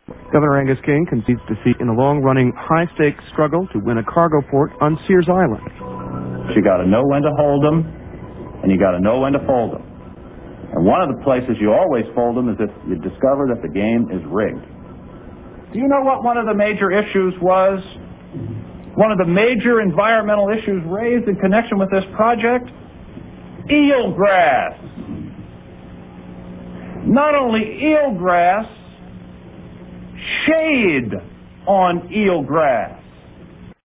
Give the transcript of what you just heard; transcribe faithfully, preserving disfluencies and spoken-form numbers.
Governor Angus King concedes defeat in a long-running, high-stakes struggle to win a cargo port on Sears Island. You got to know when to hold them, and you got to know when to fold them. And one of the places you always fold them is if you discover that the game is rigged. Do you know what one of the major issues was? One of the major environmental issues raised in connection with this project? Eelgrass. Not only eelgrass, shade on eelgrass.